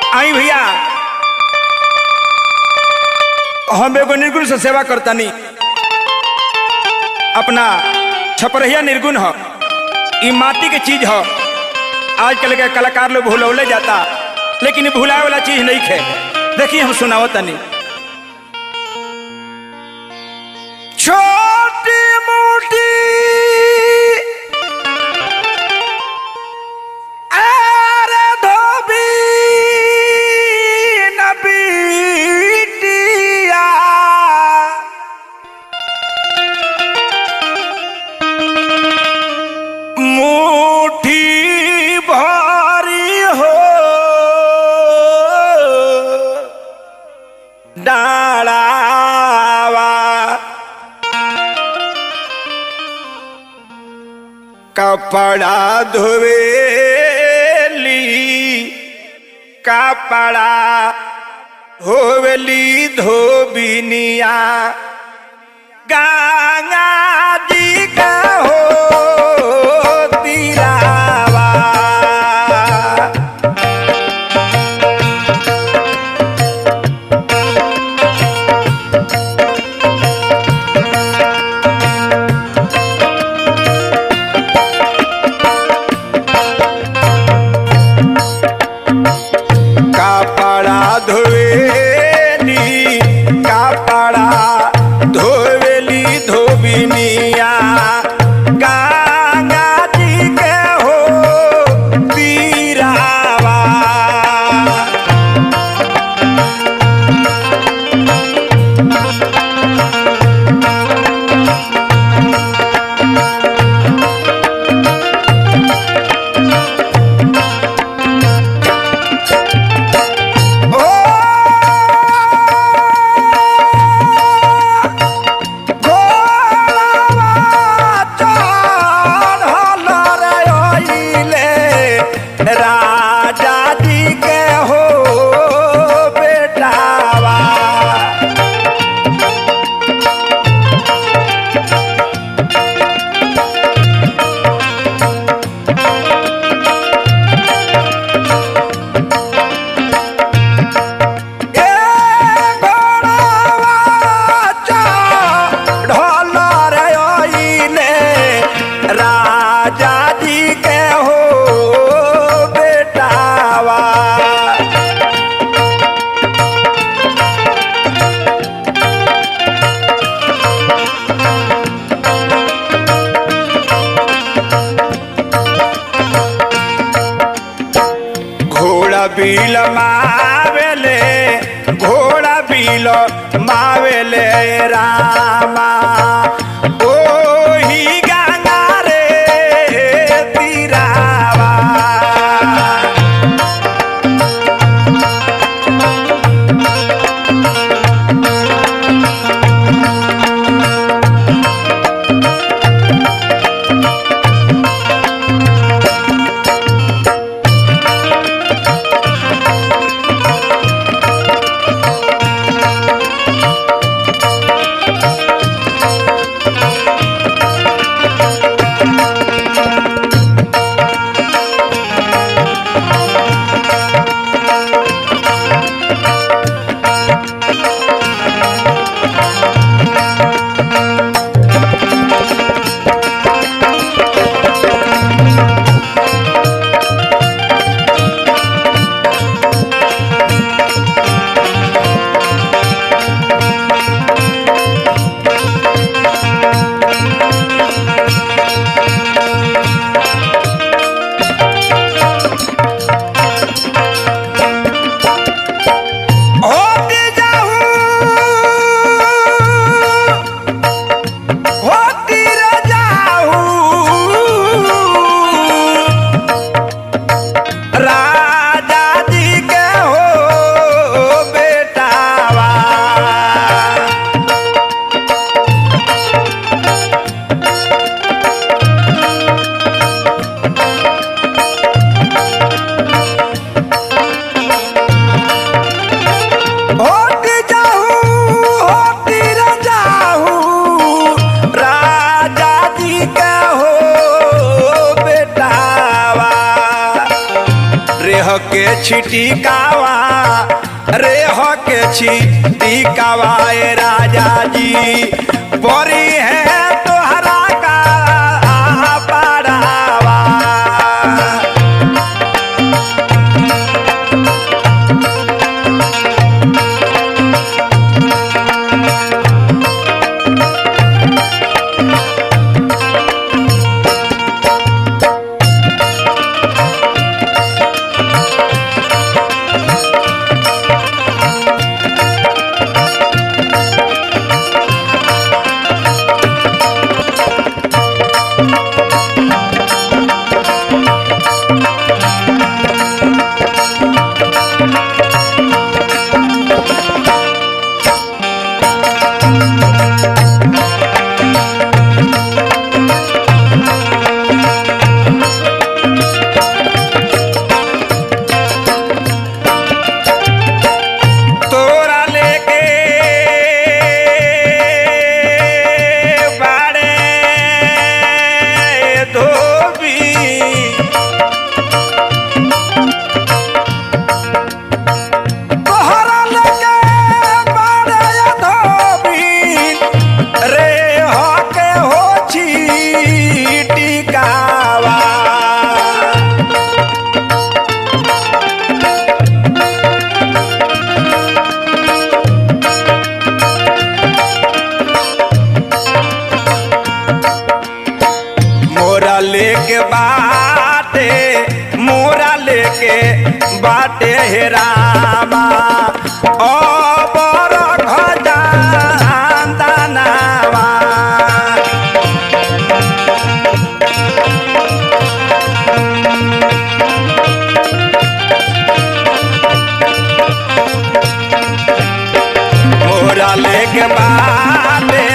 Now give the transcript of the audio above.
आई भैया हम एगो निर्गुण से सेवा करतानी। अपना छपरहिया निर्गुण हो, ई माटी के चीज हो। आजकल के कलाकार लोग भूलौले जाता, लेकिन भुलाए वाला चीज नहीं है। देखिए हम सुनाओ तनी। छोटी मोटी कपड़ा धोवेली कपड़ा धोवेली धोबिनिया गंगा जी का हो तीरावा। बिल मावेले घोड़ा बिल मावेले रामा ओही गंगा रे तीरावा। के छिटिकावा रे हो के छिटिकावा ए राजा जी परी है तोहरा का पारावा। मोरा लेके बाटे हे रामा ओ बर खजानदानवा। मोरा लेके बाटे